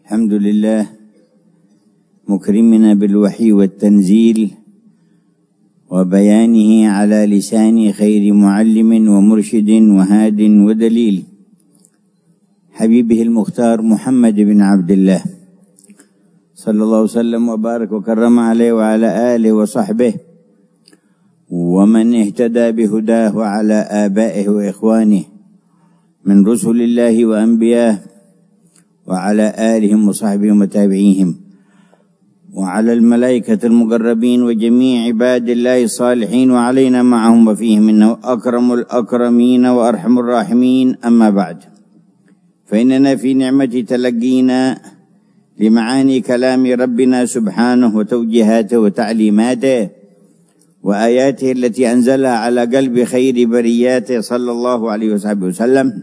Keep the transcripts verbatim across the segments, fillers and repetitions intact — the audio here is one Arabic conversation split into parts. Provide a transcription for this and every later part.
الحمد لله مكرمنا بالوحي والتنزيل وبيانه على لسان خير معلم ومرشد وهاد ودليل، حبيبه المختار محمد بن عبد الله صلى الله وسلم وبارك وكرم عليه وعلى آله وصحبه ومن اهتدى بهداه وعلى آبائه وإخوانه من رسل الله وأنبياه وعلى آلهم وصحبهم وتابعيهم وعلى الملائكة المقربين وجميع عباد الله الصالحين وعلينا معهم وفيهم إنه أكرم الأكرمين وأرحم الراحمين. أما بعد، فإننا في نعمة تلقينا لمعاني كلام ربنا سبحانه وتوجيهاته وتعليماته وآياته التي أنزلها على قلب خير برياته صلى الله عليه وسلم.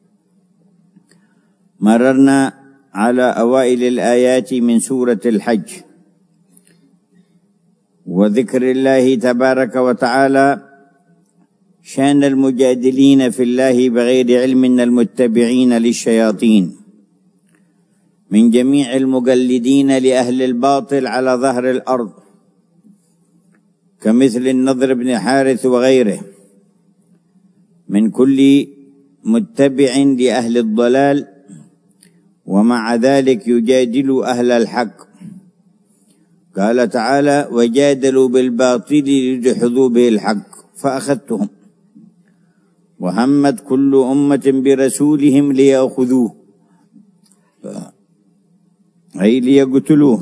مررنا على أوائل الآيات من سورة الحج وذكر الله تبارك وتعالى شان المجادلين في الله بغير علم من المتبعين للشياطين من جميع المقلدين لأهل الباطل على ظهر الأرض كمثل النضر بن حارث وغيره، من كل متبع لأهل الضلال ومع ذلك يجادل أهل الحق. قال تعالى: وجادلوا بالباطل ليدحضوا به الحق فأخذتهم وهمت كل أمة برسولهم ليأخذوه أي ليقتلوه،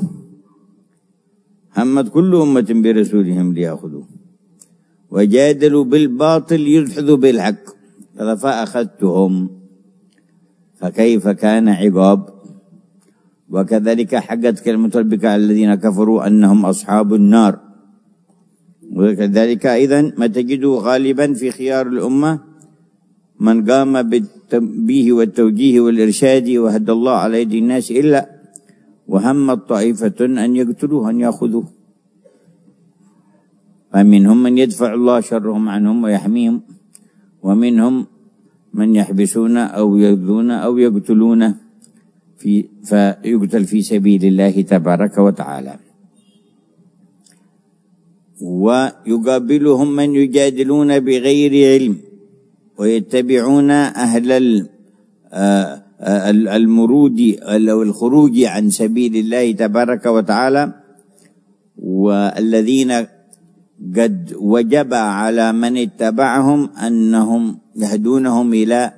همت كل أمة برسولهم ليأخذوه وجادلوا بالباطل ليدحضوا به الحق فأخذتهم فكيف كان عقاب. وكذلك حقت كلمة ربك على الذين كفروا أنهم أصحاب النار. وكذلك أيضا ما تجده غالبا في خيار الأمة من قام بالتنبيه والتوجيه والإرشاد وهدى الله على يد الناس إلا وهمت طائفة أن يقتلوه أن يأخذوه، فمنهم من يدفع الله شرهم عنهم ويحميهم، ومنهم من يحبسون أو يؤذون أو يقتلون في فيقتل في سبيل الله تبارك وتعالى. ويقابلهم من يجادلون بغير علم ويتبعون أهل المرود أو الخروج عن سبيل الله تبارك وتعالى، والذين قد وجب على من اتبعهم أنهم يهدونهم إلى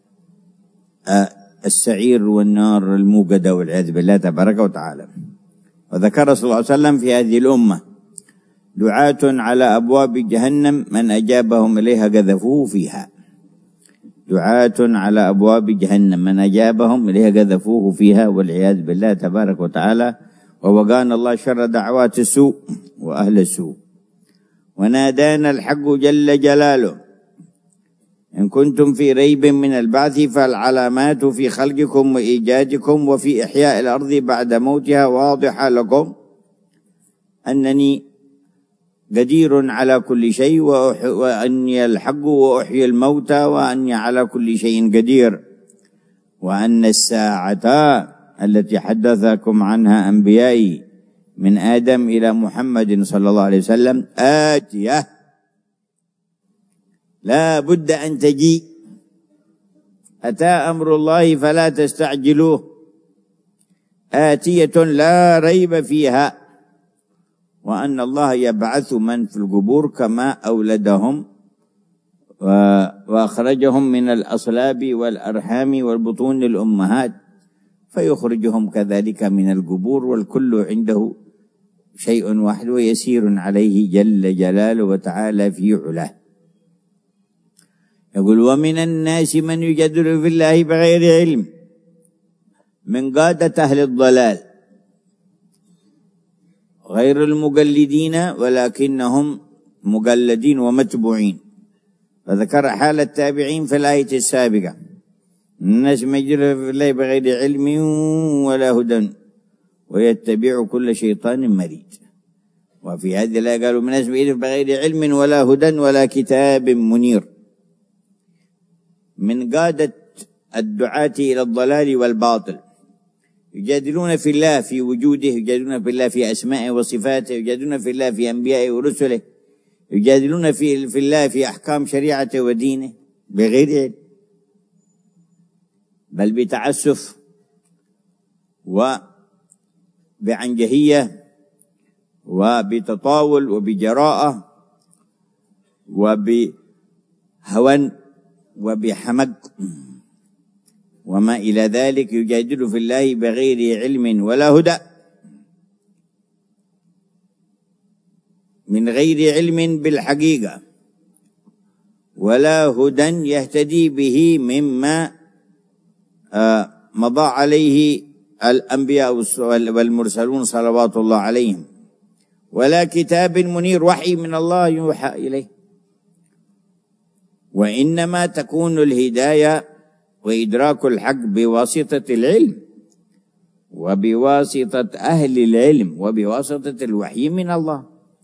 السعير والنار الموقدة والعياذ بالله تبارك وتعالى. وذكر صلى الله عليه وسلم في هذه الأمة دعاة على أبواب جهنم من أجابهم إليها قذفوه فيها، دعاة على أبواب جهنم من أجابهم إليها قذفوه فيها والعياذ بالله تبارك وتعالى. ووقانا الله شر دعوات السوء وأهل السوء. ونادانا الحق جل جلاله: إن كنتم في ريب من البعث فالعلامات في خلقكم وإيجادكم وفي إحياء الأرض بعد موتها واضحة لكم أنني قدير على كل شيء وأني الحق وأحيي الموتى وأني على كل شيء قدير، وأن الساعة التي حدثكم عنها أنبيائي من آدم إلى محمد صلى الله عليه وسلم آتية لا بد أن تجيء، أتى أمر الله فلا تستعجلوه، آتية لا ريب فيها، وأن الله يبعث من في القبور كما أولدهم وأخرجهم من الأصلاب والأرحام والبطون الأمهات فيخرجهم كذلك من القبور، والكل عنده شيء واحد ويسير عليه جل جلاله وتعالى في علاه. يقول: ومن الناس من يجادل في الله بغير علم، من قادة أهل الضلال غير المقلدين ولكنهم مقلدين ومتبوعين. فذكر حال التابعين في الآية السابقة: الناس من يجادل في الله بغير علم ولا هدى ويتبع كل شيطان مريد. وفي هذه الآية قالوا: من الناس من يجادل بغير علم ولا هدى ولا كتاب منير. من قادة الدعاة إلى الضلال والباطل يجادلون في الله في وجوده، يجادلون في الله في أسمائه وصفاته، يجادلون في الله في أنبيائه ورسله، يجادلون في في الله في أحكام شريعته ودينه بغير علم، بل بتعسف وبعنجهية وبتطاول وبجراءة وبهوى وبحمق وما إلى ذلك. يجادل في الله بغير علم ولا هدى، من غير علم بالحقيقة ولا هدى يهتدي به مما مضى عليه الأنبياء والمرسلون صلوات الله عليهم، ولا كتاب منير وحي من الله يوحى إليه. وإنما تكون الهداية وإدراك الحق بواسطة العلم وبواسطة أهل العلم وبواسطة الوحي من الله،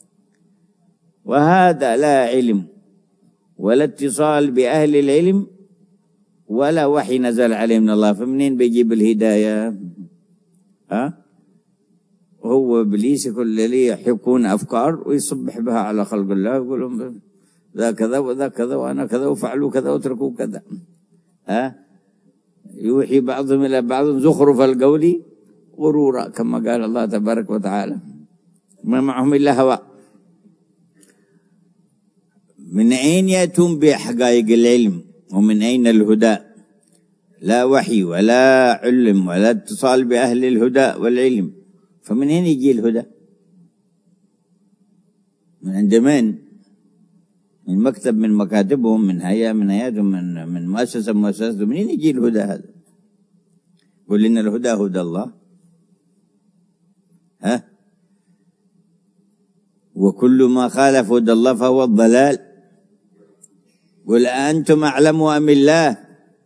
وهذا لا علم ولا اتصال بأهل العلم ولا وحي نزل عليه من الله، فمنين بيجيب الهداية؟ ها؟ هو إبليس كل اللي يحكون أفكار ويصبح بها على خلق الله، يقول لهم ذا كذا وذا كذا وأنا كذا وفعلوا كذا وتركوا كذا. ها؟ يوحي بعضهم إلى بعض زخرف القول غرورا، كما قال الله تبارك وتعالى، ما معهم إلا هوى. من أين يأتون بحقائق العلم ومن أين الهدى؟ لا وحي ولا علم ولا اتصال بأهل الهدى والعلم، فمن أين يجي الهدى؟ من عند من؟ من مكتب من مكاتبهم، من هيئة من هيئاتهم، من من مؤسسة من مؤسساتهم. منين يجي الهدى هذا؟ قل إن الهدى هدى الله. ها؟ وكل ما خالف هدى الله فهو الضلال. قل أنتم أعلم أم الله؟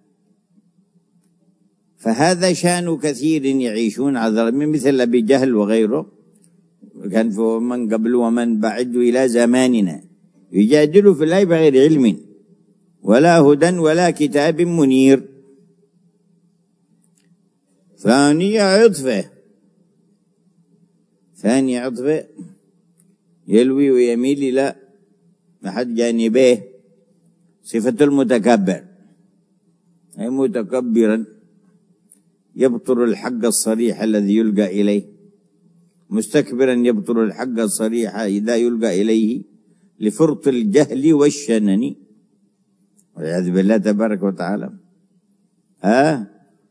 فهذا شأن كثير يعيشون على من مثل أبي جهل وغيره، كان من قبل ومن بعد إلى زماننا، يجادل في الله بغير علم ولا هدى ولا كتاب منير. ثانية عطفة، ثانية عطفة يلوي ويميل إلى أحد جانبيه، صفة المتكبر، أي متكبرا يبطر الحق الصريح الذي يلقى إليه، مستكبرا يبطر الحق الصريح إذا يلقى إليه لفرط الجهل والشنن والعياذ بالله تبارك وتعالى. آه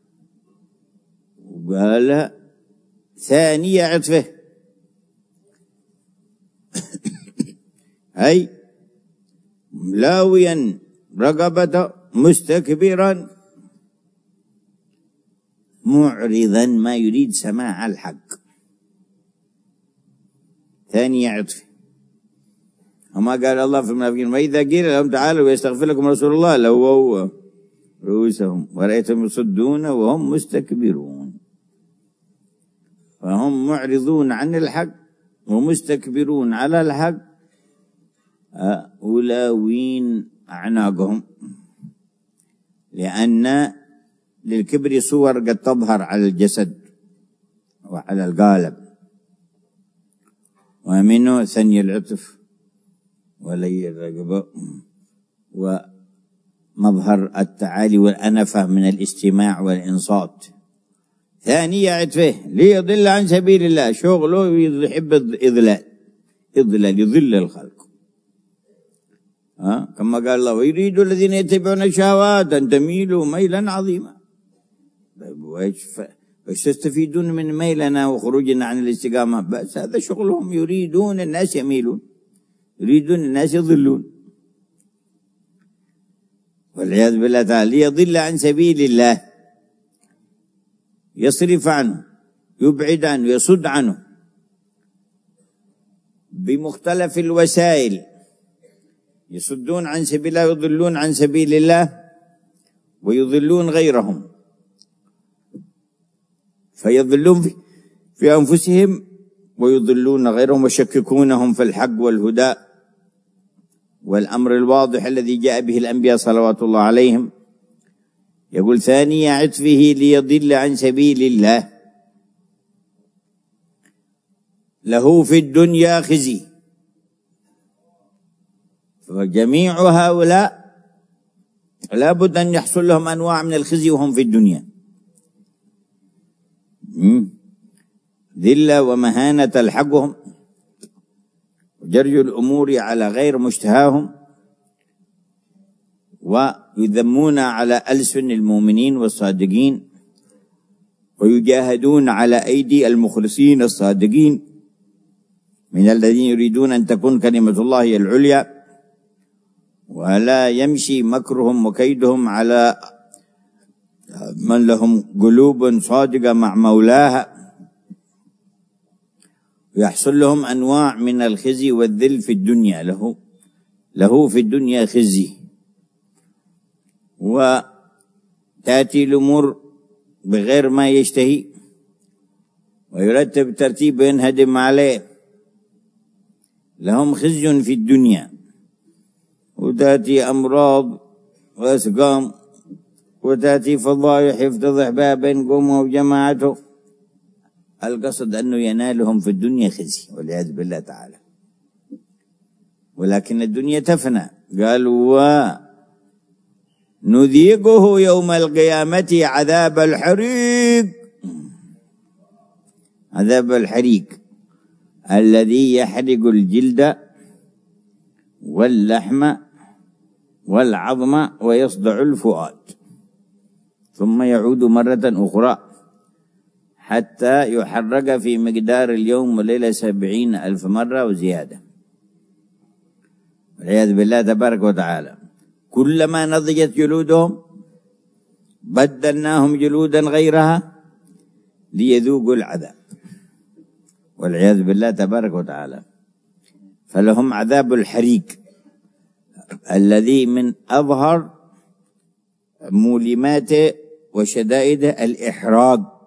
وقال ثانية عطفه أي لاويا رقبة مستكبرا معرضا ما يريد سماع الحق. ثانية عطفه. وما قال الله في المنافقين وإذا قيل لهم تعالوا ويستغفر لكم رسول الله لووا رؤوسهم ورأيتهم يصدون وهم مستكبرون، فهم معرضون عن الحق ومستكبرون على الحق، أولاوين أعناقهم، لأن للكبر صور قد تظهر على الجسد وعلى القالب، ومنه ثني العطف ولي الرقبة ومظهر التعالي والأنفة من الاستماع والإنصات. ثانية عطفه ليضل عن سبيل الله، شغله يحب الإضلال، إضلال يضل الخلق. ها كما قال الله ويريد الذين يتبعون الشهوات أن تميلوا ميلا عظيما. وإيش تستفيدون من ميلنا وخروجنا عن الاستقامة؟ بس هذا شغلهم، يريدون الناس يميلون، يريدون الناس يضلون والعياذ بالله تعالى. ليضل عن سبيل الله، يصرف عنه، يبعد عنه، يصد عنه بمختلف الوسائل. يصدون عن سبيل الله، يضلون عن سبيل الله ويضلون غيرهم، فيضلون في, في أنفسهم ويضلون غيرهم ويشككونهم في الحق والهدى والأمر الواضح الذي جاء به الأنبياء صلوات الله عليهم. يقول ثاني عطفه ليضل عن سبيل الله له في الدنيا خزي. فجميع هؤلاء لا بد أن يحصل لهم أنواع من الخزي وهم في الدنيا، ذلة ومهانة تلحقهم، وجري الأمور على غير مشتهاهم، ويذمون على ألسن المؤمنين والصادقين، ويجاهدون على أيدي المخلصين الصادقين من الذين يريدون أن تكون كلمة الله هي العليا، ولا يمشي مكرهم وكيدهم على من لهم قلوب صادقة مع مولاها، ويحصل لهم أنواع من الخزي والذل في الدنيا. له له في الدنيا خزي، وتأتي الأمور بغير ما يشتهي، ويرتب ترتيب وينهدم عليه. لهم خزي في الدنيا، وتأتي أمراض وأسقام، وتأتي فضائح يفتضح بها بين قومه وجماعته. القصد أنه ينالهم في الدنيا خزي والعياذ بالله تعالى. ولكن الدنيا تفنى. قالوا ونذيقه يوم القيامة عذاب الحريق. عذاب الحريق الذي يحرق الجلد واللحم والعظم ويصدع الفؤاد، ثم يعود مرة أخرى حتى يحرق في مقدار اليوم والليلة سبعين ألف مرة وزيادة والعياذ بالله تبارك وتعالى. كلما نضجت جلودهم بدلناهم جلودا غيرها ليذوقوا العذاب والعياذ بالله تبارك وتعالى. فلهم عذاب الحريق الذي من أظهر مؤلمات وشدائد الإحراق،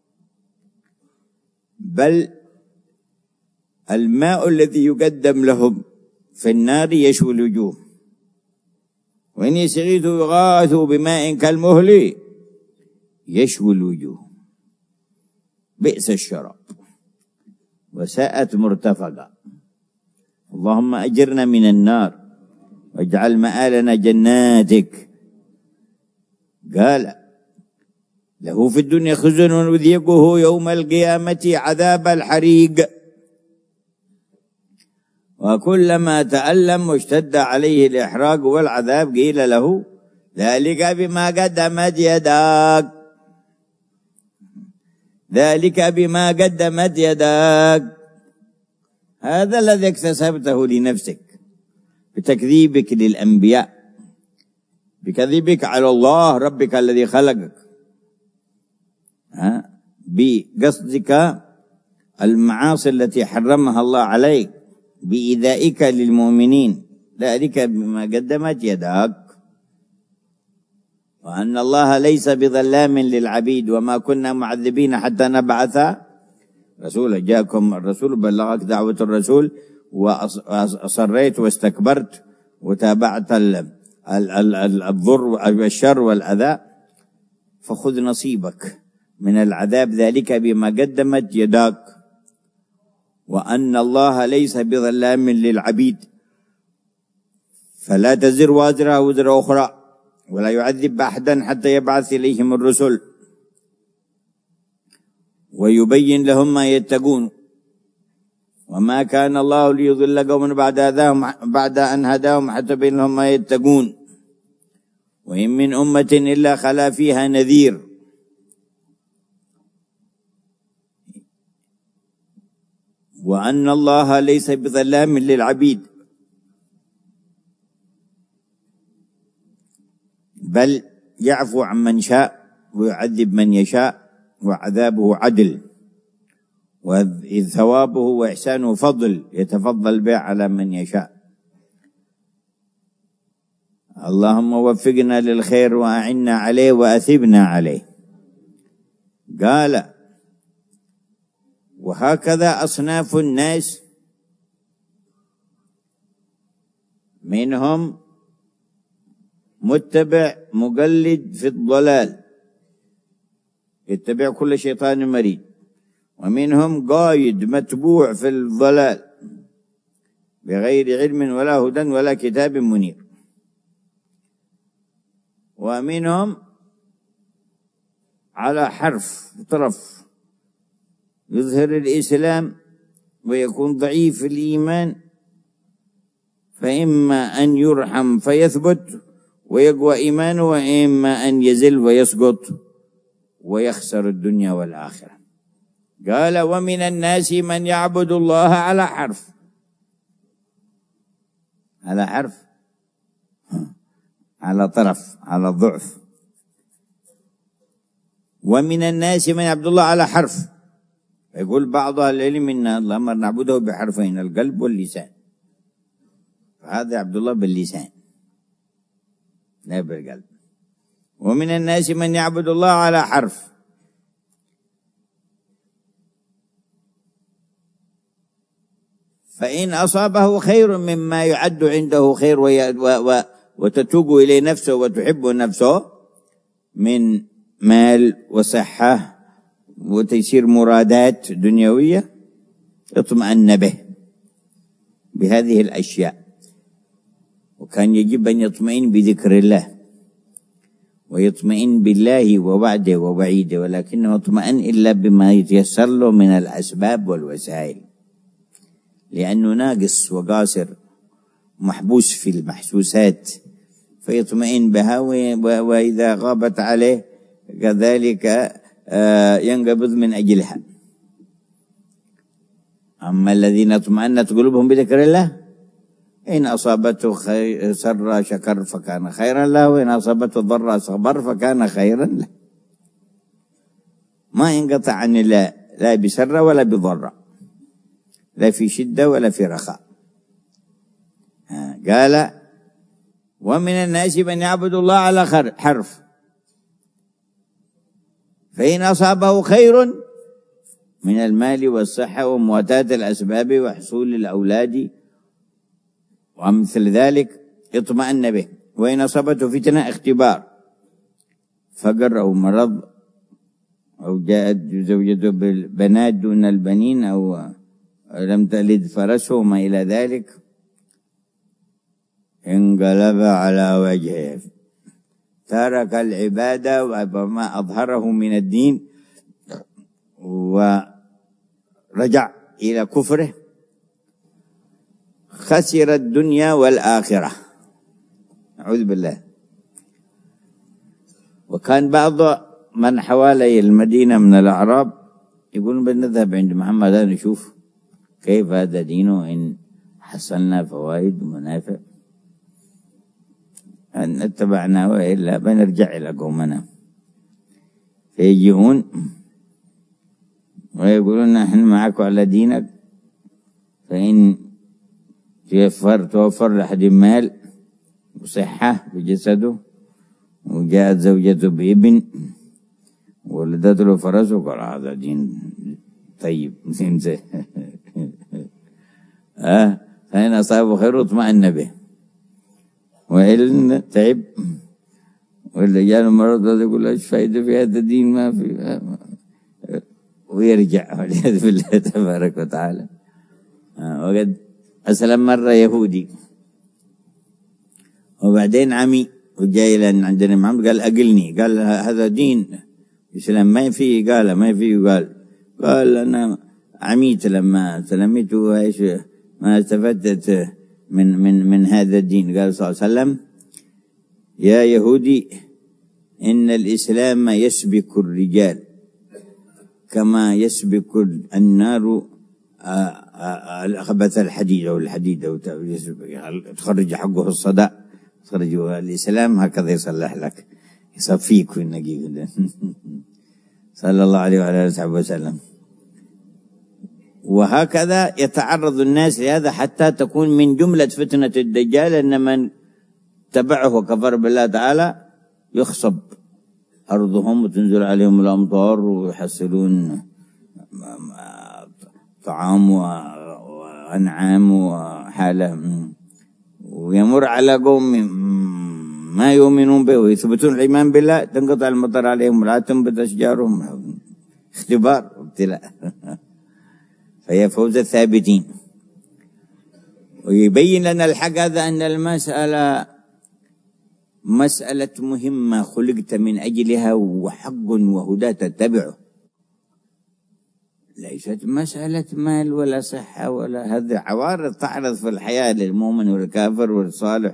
بل الماء الذي يقدم لهم في النار يشوي الوجوه، وإن يستغيثوا يغاثوا بماء كالمهل يشوي الوجوه، بئس الشراب وساءت مرتفقا. اللهم أجرنا من النار واجعل مآلنا جناتك. قال له في الدنيا خزي ونذيقه يوم القيامة عذاب الحريق. وكلما تألم واشتد عليه الإحراق والعذاب قيل له ذلك بما قدمت يداك، ذلك بما قدمت يداك، هذا الذي اكتسبته لنفسك بتكذيبك للأنبياء، بكذبك على الله ربك الذي خلقك، ها بقصدك المعاصي التي حرمها الله عليك، بإيذائك للمؤمنين، ذلك بما قدمت يداك. وأن الله ليس بظلام للعبيد وما كنا معذبين حتى نبعث رسولا. جاءكم الرسول بلغك دعوة الرسول وأصريت واستكبرت وتابعت الضر والشر والأذى، فخذ نصيبك من العذاب، ذلك بما قدمت يداك. وأن الله ليس بظلام للعبيد، فلا تزر وازرة وزر أخرى، ولا يعذب أحدا حتى يبعث إليهم الرسل ويبين لهم ما يتقون. وما كان الله ليضل قوما بعد هداهم بعد أن هداهم حتى يبين لهم ما يتقون. وإن من أمة إلا خلا فيها نذير. وأن الله ليس بظلام للعبيد، بل يعفو عن من شاء ويعذب من يشاء، وعذابه عدل، وإذ ثوابه وإحسانه فضل يتفضل به على من يشاء. اللهم وفقنا للخير وأعنا عليه وأثبنا عليه. قال وهكذا أصناف الناس، منهم متبع مقلد في الضلال يتبع كل شيطان مريد، ومنهم قايد متبوع في الضلال بغير علم ولا هدى ولا كتاب منير. ومنهم على حرف طرف يظهر الإسلام ويكون ضعيف الإيمان، فإما أن يرحم فيثبت ويقوى إيمانه، وإما أن يزل ويسقط ويخسر الدنيا والآخرة. قال ومن الناس من يعبد الله على حرف. على حرف، على طرف، على ضعف. ومن الناس من يعبد الله على حرف، يقول بعض أهل العلم إن الله أمر نعبده بحرفين، القلب واللسان، فهذا عبد الله باللسان لا بالقلب. ومن الناس من يعبد الله على حرف، فإن أصابه خير مما يعد عنده خير وتتوق إليه نفسه وتحب نفسه من مال وصحة وتيسير مرادات دنيوية، اطمأن به بهذه الأشياء. وكان يجب أن يطمئن بذكر الله ويطمئن بالله ووعده ووعيده، ولكنه اطمئن إلا بما يتيسر له من الأسباب والوسائل، لأنه ناقص وقاصر محبوس في المحسوسات، فيطمئن بها، وإذا غابت عليه كذلك ينقبض من أجلها. أما الذين اطمأنت قلوبهم بذكر الله إن أصابته سر شكر فكان خيرا له، وإن أصابته ضر صبر فكان خيرا له. ما ينقطع عن الله لا بسر ولا بضر، لا في شدة ولا في رخاء. قال ومن الناس من يعبد الله على حرف، فإن أصابه خير من المال والصحة ومواتاة الأسباب وحصول الأولاد ومثل ذلك اطمأن به. وإن أصابته فتنة اختبار، فقر أو مرض أو جاءت زوجته بالبنات دون البنين أو لم تلد فرسه وما إلى ذلك، انقلب على وجهه، ترك العبادة وما أظهره من الدين ورجع إلى كفره، خسر الدنيا والآخرة، أعوذ بالله. وكان بعض من حوالي المدينة من الأعراب يقولون بنذهب عند محمد نشوف كيف هذا دينه، إن حصلنا فوائد ومنافع أن اتبعنا، وإلا بنرجع إلى قومنا. فيجيون ويقولون نحن معك على دينك، فإن توفر توفر لحد مال وصحة بجسده وجاءت زوجته بابن ولدت له فرس، وقال هذا دين طيب آه فإن أصابه خير اطمأن به، وإن تعب ولا جاء مرض يقول ايش فايدة في هذا الدين، ما في آه ويرجع والعياذ بالله تبارك وتعالى. آه وقد أسلم مرة يهودي وبعدين عمي وجاي لنا عندنا محمد قال أقلني، قال هذا دين الإسلام ما فيه، قال ما فيه، قال قال أنا عميت لما سلمت وإيش ما استفدت من من من هذا الدين. قال صلى الله عليه وسلم يا يهودي إن الإسلام يسبك الرجال كما يسبك النار خبث الحديد أو الحديد أو تخرج حقه الصداء، تخرج الإسلام هكذا يصلح لك يصفيك في النقيق صلى الله عليه وعلى آله وسلم. وهكذا يتعرض الناس لهذا حتى تكون من جملة فتنة الدجال أن من تبعه وكفر بالله تعالى يخصب أرضهم وتنزل عليهم الأمطار ويحصلون طعام وأنعام وحالة، ويمر على قوم ما يؤمنون به ويثبتون الإيمان بالله تنقطع المطر عليهم ولا تنبت أشجارهم، اختبار وابتلاء فهي فوز الثابتين. ويبين لنا الحق هذا أن المسألة مسألة مهمة خلقت من أجلها، وحق وهدى تتبعه، ليست مسألة مال ولا صحة ولا هذه عوارض تعرض في الحياة للمؤمن والكافر والصالح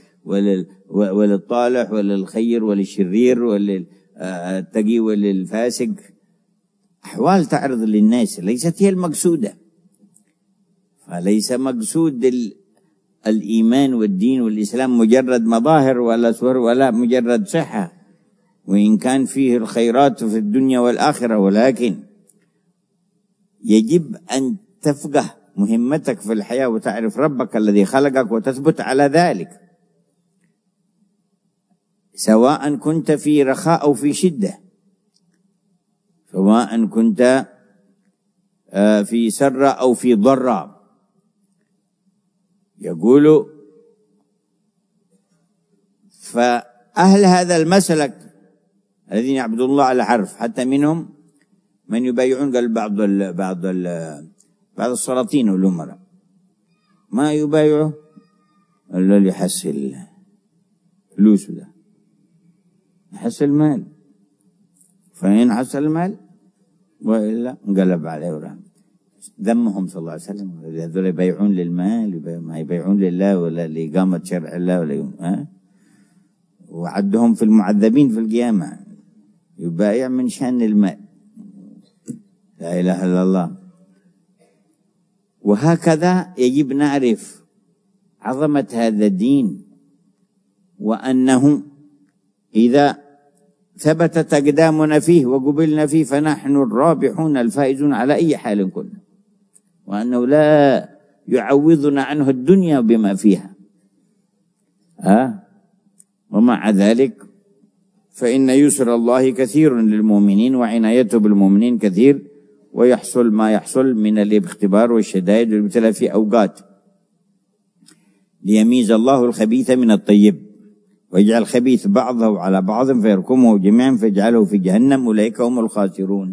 وللطالح وللخير وللشرير وللتقي وللفاسق، أحوال تعرض للناس ليست هي المقصودة. فليس مقصود الإيمان والدين والإسلام مجرد مظاهر ولا صور ولا مجرد صحة، وإن كان فيه الخيرات في الدنيا والآخرة، ولكن يجب أن تفقه مهمتك في الحياة وتعرف ربك الذي خلقك وتثبت على ذلك، سواء كنت في رخاء أو في شدة، سواء كنت في سراء أو في ضراء. يقول فأهل هذا المسلك الذين يعبدون الله على حرف، حتى منهم من يبايعون، قال بعض ال بعض ال بعض السلاطين والأمراء ما يبايعوا إلا اللي يحصل فلوسه، ده يحصل مال، فإن حصل المال وإلا انقلب عليه ورحمه. ذمهم صلى الله عليه وسلم هذول يبايعون للمال، ما يبايعون لله ولا لإقامة شرع الله ولا يوم. أه؟ وعدهم في المعذبين في القيامة، يبايع من شأن المال، لا إله إلا الله. وهكذا يجب نعرف عظمة هذا الدين، وأنه إذا ثبتت أقدامنا فيه وقبلنا فيه فنحن الرابحون الفائزون على أي حال كنا، وأنه لا يعوضنا عنه الدنيا بما فيها. أه؟ ومع ذلك فإن يسر الله كثير للمؤمنين، وعنايته بالمؤمنين كثير، ويحصل ما يحصل من الاختبار والشدائد والابتلاء في أوقات، ليميز الله الخبيث من الطيب، ويجعل الخبيث بعضه على بعض فيركمه جميعا فيجعله في جهنم، أولئك هم الخاسرون.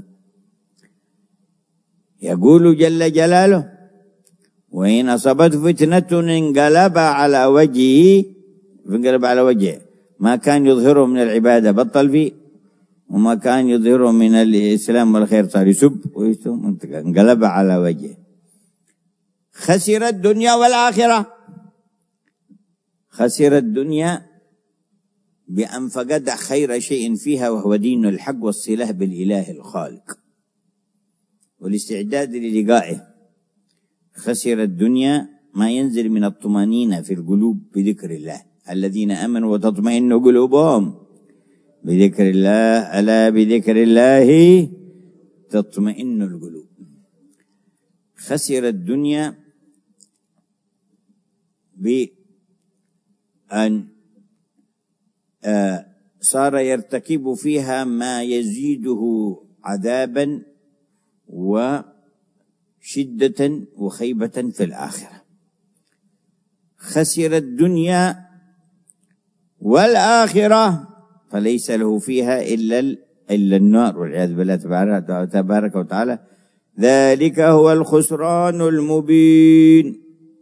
يقول جل جلاله: وإن أصابته فتنة انقلب على وجهه، انقلب على وجهه، ما كان يظهره من العبادة بطل فيه، وما كان يظهره من الإسلام والخير صار يسب ويشتم، انقلب على وجهه. خسر الدنيا والآخرة. خسر الدنيا بأن فقد خير شيء فيها، وهو دين الحق والصلة بالإله الخالق والاستعداد للقائه. خسر الدنيا ما ينزل من الطمأنينة في القلوب بذكر الله، الذين آمنوا وتطمئن قلوبهم بذكر الله، ألا بذكر الله تطمئن القلوب. خسر الدنيا بأن آه صار يرتكب فيها ما يزيده عذابا وشدة وخيبة في الآخرة. خسر الدنيا والآخرة فليس له فيها إلا إلا النار والعياذ بالله تبارك وتعالى. ذلك هو الخسران المبين.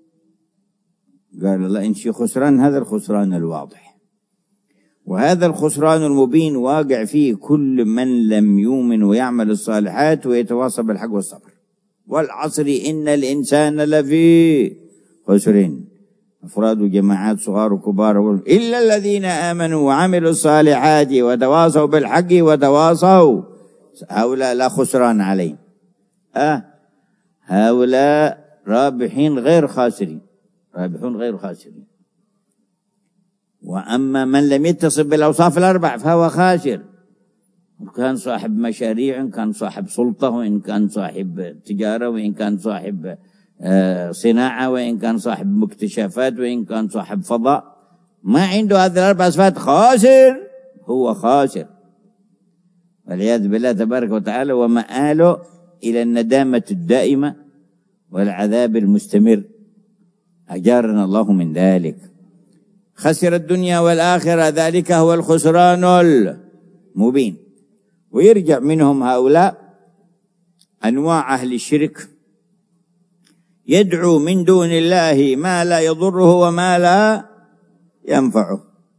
قال الله: إن شي خسران، هذا الخسران الواضح، وهذا الخسران المبين واقع فيه كل من لم يؤمن ويعمل الصالحات ويتواصى بالحق والصبر. والعصر إن الإنسان لفي خسر، أفراد وجماعات صغار وكبار، إلا الذين آمنوا وعملوا الصالحات وتواصوا بالحق وتواصوا، هؤلاء لا خسران عليهم. أه هؤلاء رابحين غير خاسرين، رابحون غير خاسرين. وأما من لم يتصف بالأوصاف الأربع فهو خاسر، إن كان صاحب مشاريع، إن كان صاحب سلطة، وإن كان صاحب تجارة، وإن كان صاحب صناعة، وإن كان صاحب مكتشفات، وإن كان صاحب فضاء، ما عنده هذه الأربع صفات خاسر، هو خاسر والعياذ بالله تبارك وتعالى، ومآله إلى الندامة الدائمة والعذاب المستمر، أجارنا الله من ذلك. خسر الدنيا والآخرة، ذلك هو الخسران المبين. ويرجع منهم هؤلاء أنواع أهل الشرك يدعو من دون الله ما لا يضره وما لا ينفعه،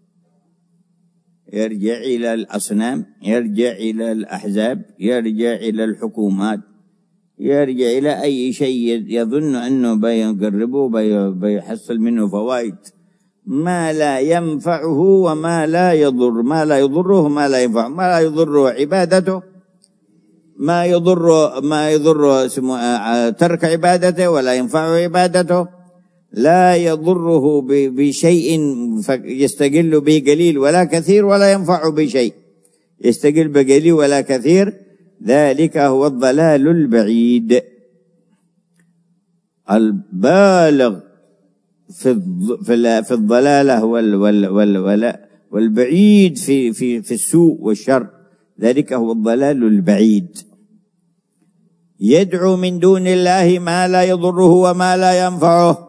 يرجع إلى الأصنام، يرجع إلى الأحزاب، يرجع إلى الحكومات، يرجع إلى أي شيء يظن أنه بيقربه بيحصل منه فوائد، ما لا ينفعه وما لا يضر، ما لا يضره وما لا ينفعه، ما لا يضره عبادته، ما يضر ما يضر ترك عبادته، ولا ينفعه عبادته، لا يضره بشيء يستقل به قليل ولا كثير، ولا ينفعه بشيء يستقل بقليل ولا كثير. ذلك هو الضلال البعيد البالغ في في الضلالة والبعيد في في في السوء والشر. ذلك هو الضلال البعيد. يدعو من دون الله ما لا يضره وما لا ينفعه،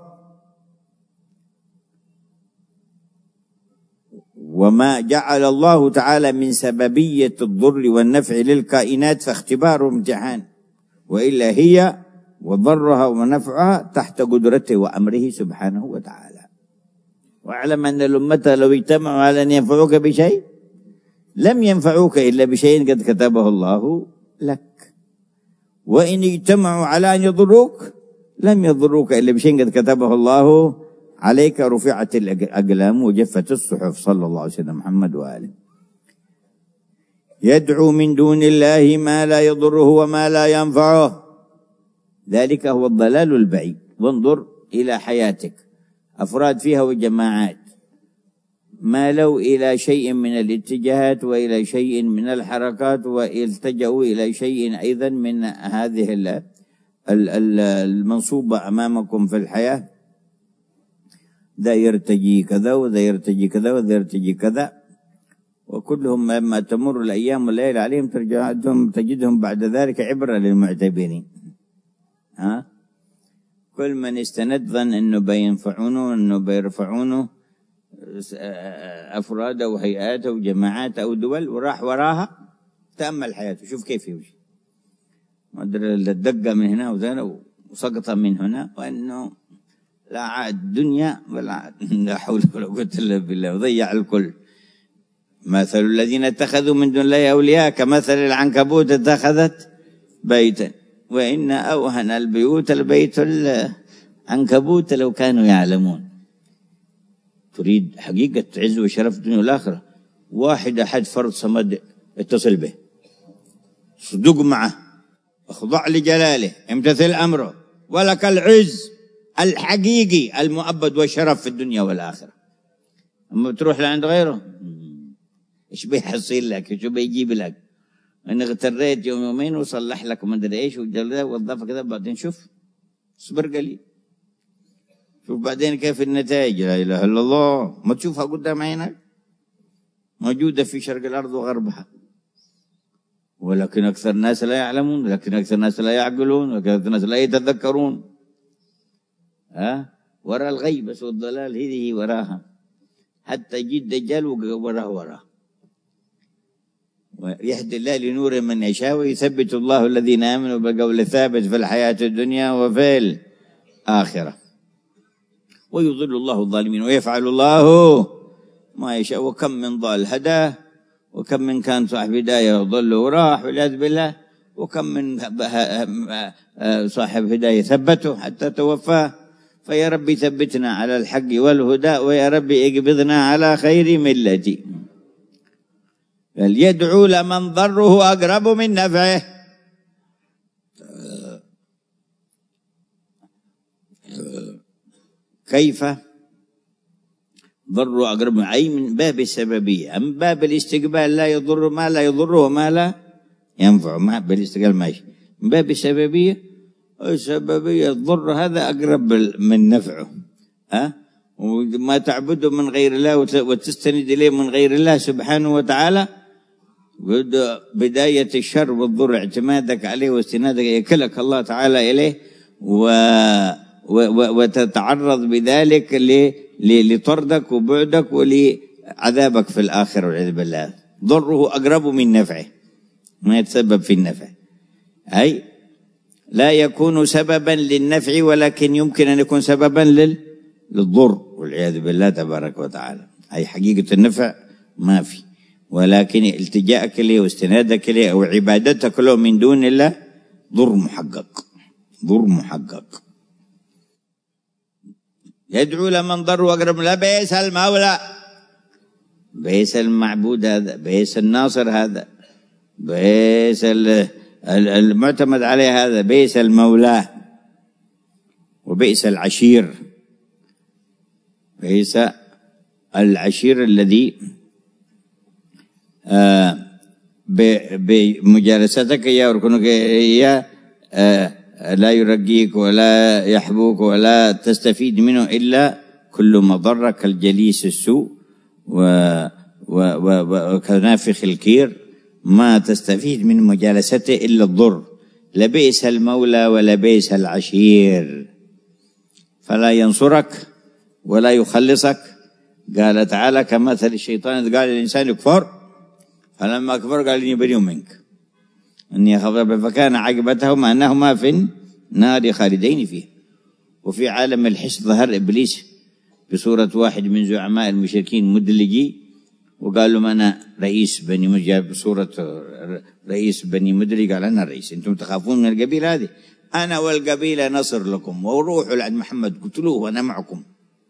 وما جعل الله تعالى من سببية الضر والنفع للكائنات فاختبار وامتحان، وإلا هي وضرها ونفعها تحت قدرته وأمره سبحانه وتعالى. واعلم أن الأمة لو اجتمعوا على أن ينفعوك بشيء لم ينفعوك إلا بشيء قد كتبه الله لك، وإن اجتمعوا على أن يضروك لم يضروك إلا بشيء قد كتبه الله عليك. رفعت الأقلام وجفت الصحف. صلى الله عليه وسلم محمد وآله. يدعو من دون الله ما لا يضره وما لا ينفعه، ذلك هو الضلال البعيد. وانظر إلى حياتك، أفراد فيها وجماعات، مالوا إلى شيء من الاتجاهات وإلى شيء من الحركات، والتجأوا إلى شيء أيضا من هذه المنصوبة أمامكم في الحياة. ذا يرتجي كذا وذا يرتجي كذا وذا يرتجي كذا، وكلهم لما تمر الأيام والليل عليهم ترجعهم تجدهم بعد ذلك عبرة للمعتبرين. ها كل من استند ظن أنه بينفعونه أنه بيرفعونه أفراد أو هيئات أو جماعات أو دول، وراح وراها. تأمل حياته، شوف كيف يمشي، ما أدري الدقة من هنا وذا وسقطة من هنا، وأنه لا عاد دنيا ولا عاد لا حول ولا قوة إلا بالله، وضيع الكل. مثل الذين اتخذوا من دون الله أولياء كمثل العنكبوت اتخذت بيتا وإن أوهن البيوت البيت العنكبوت لو كانوا يعلمون. تريد حقيقة عز وشرف الدنيا والآخرة، واحد أحد فرد صمد اتصل به، صدق معه، اخضع لجلاله، امتثل أمره، ولك العز الحقيقي المؤبد والشرف في الدنيا والآخرة. أما تروح لعند غيره إيش بيحصل لك، شو بيجيب لك؟ أنا اغتريت يوم يومين وصلح لك ما أدري إيش وجلده ووظفه كذا، بعدين شوف اصبر قليل، شوف بعدين كيف النتائج. لا إله إلا الله، ما تشوفها قدام عينك، موجودة في شرق الأرض وغربها، ولكن أكثر الناس لا يعلمون، لكن أكثر الناس لا يعقلون، لكن أكثر الناس لا يتذكرون. ها وراء الغيبة والضلال هذه وراها، حتى يجي الدجال وراه وراه. ويهدي الله لنور من يشاء ويثبت الله الذين آمنوا بالقول الثابت في الحياة الدنيا وفي الآخرة، ويضل الله الظالمين ويفعل الله ما يشاء. وكم من ضال هداه، وكم من كان صاحب هداية ضل وراح والعياذ بالله، وكم من صاحب هداية ثبته حتى توفاه. فيا ربي ثبتنا على الحق والهدى، ويا ربي اقبضنا على خير ملتي. يدعو لمن ضره أقرب من نفعه. كيف ضره أقرب من، أي من باب السببية، أم باب الاستقبال لا يضر ما لا يضره وما لا ينفع، ما بالاستقبال ماشي، من باب السببية. السببية الضر هذا أقرب من نفعه. أه؟ وما تعبده من غير الله وتستند إليه من غير الله سبحانه وتعالى، بداية الشر والضر اعتمادك عليه واستنادك يكلك الله تعالى إليه، و وتتعرض بذلك لطردك وبعدك ولعذابك في الآخرة والعياذ بالله. ضره أقرب من نفعه، ما يتسبب في النفع. أي لا يكون سببا للنفع ولكن يمكن أن يكون سببا لل... للضر والعياذ بالله تبارك وتعالى. أي حقيقة النفع ما في، ولكن التجاءك له واستنادك له أو عبادتك له من دون الله ضر محقق، ضر محقق. يدعو لمن ضر وأقرب، لا بئس المولى، بئس المعبود هذا، بئس الناصر هذا، بئس المعتمد عليه هذا، بئس المولى، وبئس العشير، بئس العشير الذي آه بمجالستك إياه وركنك إياه آه لا يرقيك ولا يحبوك ولا تستفيد منه إلا كل مضرة كالجليس السوء وكنافخ الكير، ما تستفيد من مجالسته إلا الضر. لبئس المولى ولبئس العشير، فلا ينصرك ولا يخلصك. قال تعالى كمثل الشيطان إذ قال الإنسان يكفر فلما كفر قال إني بريء منك إني أخاف ربي، فكان عاقبتهما أنهما في النار خالدين فيه. وفي عالم الحس ظهر إبليس بصورة واحد من زعماء المشركين مدلجي، وقال لهم أنا رئيس بني مدلج، بصورة رئيس بني مدلج، قال أنا الرئيس، أنتم تخافون من القبيلة هذه، أنا والقبيلة نصر لكم، وروحوا لعند محمد قتلوه وأنا معكم.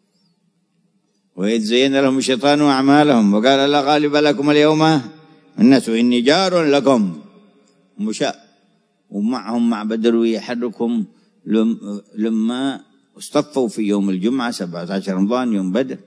وإذ زين لهم الشيطان أعمالهم وقال لا غالب لكم اليوم الناس إني جار لكم مشاء. ومعهم مع بدر ويحركهم لما اصطفوا في يوم الجمعة سبعة عشر رمضان يوم بدر،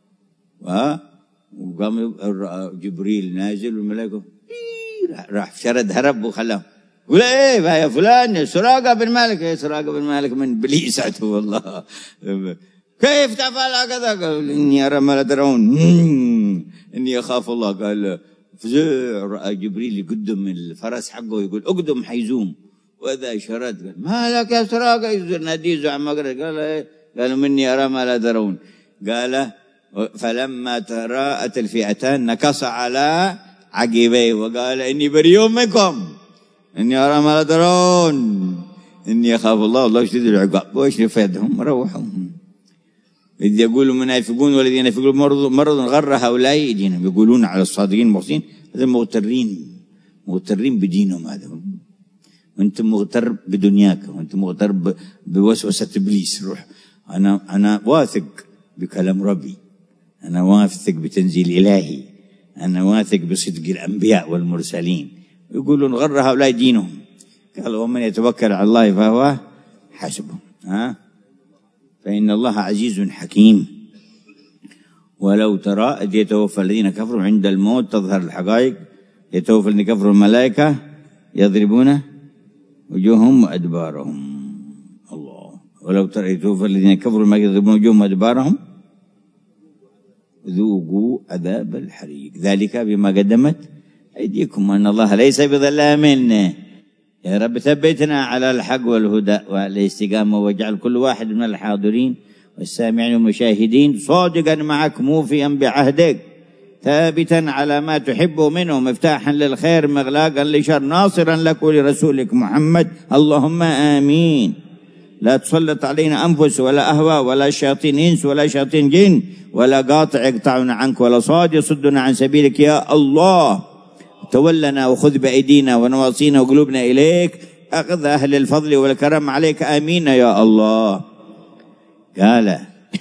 وقام جبريل نازل والملائكة راح شرد هرب وخلاهم يقول ايه يا فلان سراقة بن مالك، ايه سراقة بن مالك من بليس عدو والله، كيف تفعل هكذا؟ قال إني أرى ما لا ترون إني أخاف الله. قال فزع، رأى جبريل يقدم الفرس حقه يقول اقدم حيزوم، وإذا شرد قال ما لك يا سراقة؟ نادي زعما قال إيه؟ قالوا مني أرى ما لا ترون. قال فلما تراءت الفئتان نكص على عقبيه وقال إني بريء منكم إني أرى ما لا ترون إني أخاف الله والله شديد العقاب. وإيش نفادهم؟ روحوا. إذ يقول المنافقون والذين يقولون مرض مرض غر هؤلاء دينهم، يقولون على الصادقين المخلصين هذا مغترين، مغترين بدينهم هذا، وأنت مغتر بدنياك، وأنت مغتر بوسوسة إبليس. روح أنا أنا واثق بكلام ربي، أنا واثق بتنزيل إلهي، أنا واثق بصدق الأنبياء والمرسلين. يقولون غر هؤلاء دينهم. قال ومن يتوكل على الله فهو حسبه، ها فإن الله عزيز حكيم. ولو ترى إذ يتوفى الذين كفروا عند الموت تظهر الحقائق، يتوفى الذين كفروا الملائكة يضربون وجوههم وأدبارهم. الله. ولو ترى يتوفى الذين كفروا الملائكة يضربون وجوههم وأدبارهم ذوقوا عذاب الحريق ذلك بما قدمت أيديكم وأن الله ليس بظلام. يا رب ثبتنا على الحق والهدى والاستقامة، واجعل كل واحد من الحاضرين والسامعين والمشاهدين صادقا معك موفيا بعهدك، ثابتا على ما تحبه منه، مفتاحا للخير مغلاقا لشر، ناصرا لك ولرسولك محمد. اللهم آمين. لا تسلط علينا أنفس ولا أهواء ولا شياطين إنس ولا شياطين جن ولا قاطع يقطعنا عنك ولا صاد يصدنا عن سبيلك يا الله. تولنا وخذ بأيدينا ونواصينا وقلوبنا إليك أخذ أهل الفضل والكرم عليك، آمين يا الله. قال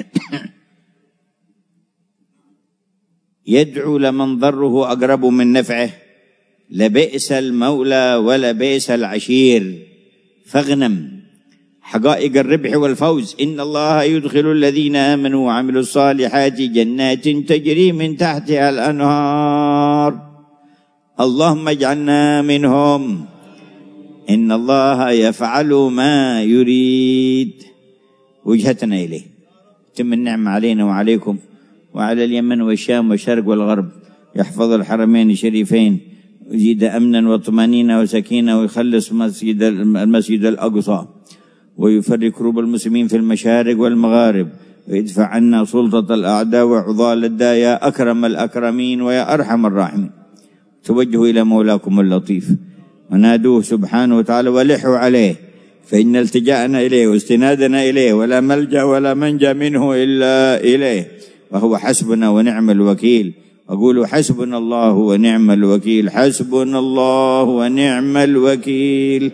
يدعو لمن ضره أقرب من نفعه، لبئس المولى ولبئس العشير. فاغنم حقائق الربح والفوز. إن الله يدخل الذين آمنوا وعملوا الصالحات جنات تجري من تحتها الأنهار. اللهم اجعلنا منهم. إن الله يفعل ما يريد. وجهتنا إليه. تم النعمة علينا وعليكم وعلى اليمن والشام والشرق والغرب. يحفظ الحرمين الشريفين ويزيد أمنا وطمأنينة وسكينة، ويخلص مسجد المسجد الأقصى، ويفرق كروب المسلمين في المشارق والمغارب، ويدفع عنا سلطة الأعداء وعضال الداء يا أكرم الأكرمين ويا أرحم الراحمين. توجهوا إلى مولاكم اللطيف ونادوه سبحانه وتعالى ولحوا عليه فإن التجاءنا إليه واستنادنا إليه ولا ملجأ ولا منجا منه إلا إليه، وهو حسبنا ونعم الوكيل. أقول حسبنا الله ونعم الوكيل، حسبنا الله ونعم الوكيل،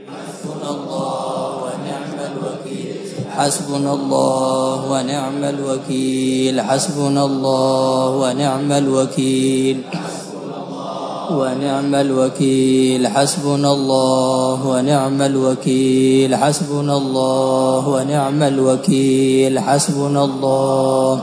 حسبنا الله ونعم الوكيل، حسبنا الله ونعم الوكيل ونعم الوكيل، حسبنا الله ونعم الوكيل، حسبنا الله ونعم الوكيل، حسبنا الله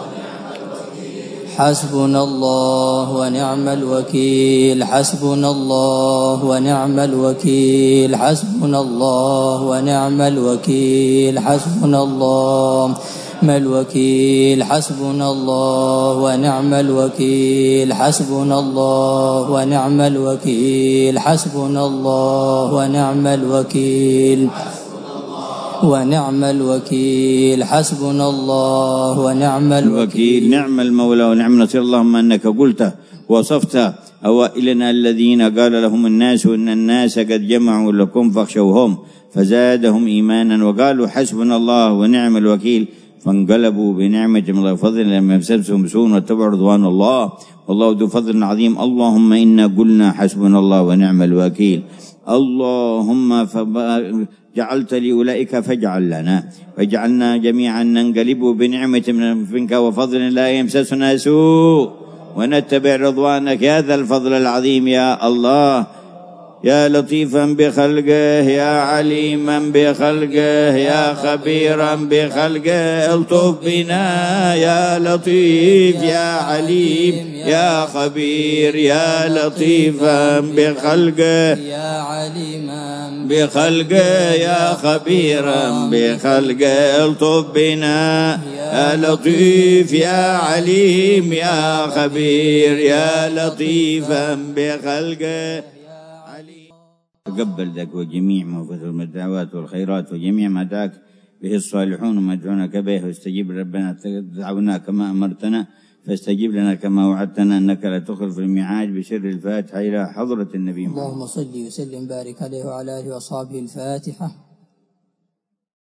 حسبنا الله ونعم الوكيل، حسبنا الله ونعم الوكيل، حسبنا الله ونعم الوكيل، حسبنا الله ونعم الوكيل، حسبنا الله ونعم الوكيل، حسبنا الله ونعم الوكيل، حسبنا الله ونعم الوكيل ونعم الوكيل، حسبنا الله ونعم الوكيل. نعم المولى ونعم النصير. اللهم أنك قلت وصفت أوائلنا الذين قال لهم الناس إن الناس قد جمعوا لكم فاخشوهم فزادهم إيمانا وقالوا حسبنا الله ونعم الوكيل، فانقلبوا بنعمة من الله وفضل لم يمسسهم سوء واتبعوا رضوان الله والله ذو فضل عظيم. اللهم إنا قلنا حسبنا الله ونعم الوكيل، اللهم جعلت لأولئك فاجعل لنا، فاجعلنا جميعا ننقلب بنعمة منك وفضل لا يمسسنا سوء ونتبع رضوانك يا ذا الفضل العظيم يا الله. يا لطيفا بخلقه يا عليما بخلقه يا خبيرا بخلقه، الطف بنا يا لطيف يا عليم يا خبير يا لطيفا بخلقه يا عليما بخلقه يا خبيرا بخلقه، الطف بنا يا لطيف يا عليم يا خبير يا لطيفا بخلقه. تقبل ذاك وجميع موفد الدعوات والخيرات وجميع ما دعاك به الصالحون وما دعوناك به، واستجيب ربنا دعونا كما أمرتنا، فاستجيب لنا كما وعدتنا أنك لا تخلف الميعاد. بسر الفاتحة إلى حضرة النبي محمد. اللهم صل وسلم بارك عليه وعلى آله وأصحابه. الفاتحة.